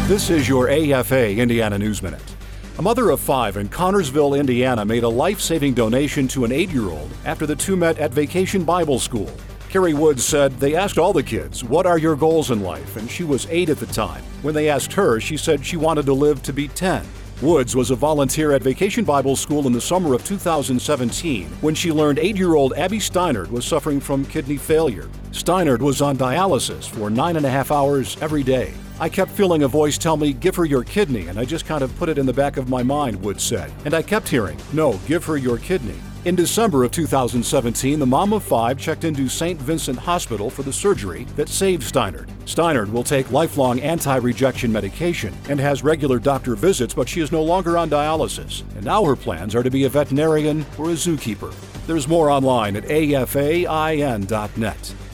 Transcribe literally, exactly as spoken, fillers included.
This is your A F A Indiana News Minute. A mother of five in Connersville, Indiana made a life-saving donation to an eight-year-old after the two met at Vacation Bible School. Carrie Woods said they asked all the kids, "What are your goals in life?" And she was eight at the time. When they asked her, she said she wanted to live to be ten. Woods was a volunteer at Vacation Bible School in the summer of two thousand seventeen when she learned eight-year-old Abby Steinert was suffering from kidney failure. Steinert was on dialysis for nine and a half hours every day. "I kept feeling a voice tell me, 'Give her your kidney,' and I just kind of put it in the back of my mind," Woods said. "And I kept hearing, 'No, give her your kidney.'" In December of two thousand seventeen, the mom of five checked into Saint Vincent Hospital for the surgery that saved Steinert. Steinert will take lifelong anti-rejection medication and has regular doctor visits, but she is no longer on dialysis. And now her plans are to be a veterinarian or a zookeeper. There's more online at A F A I N dot net.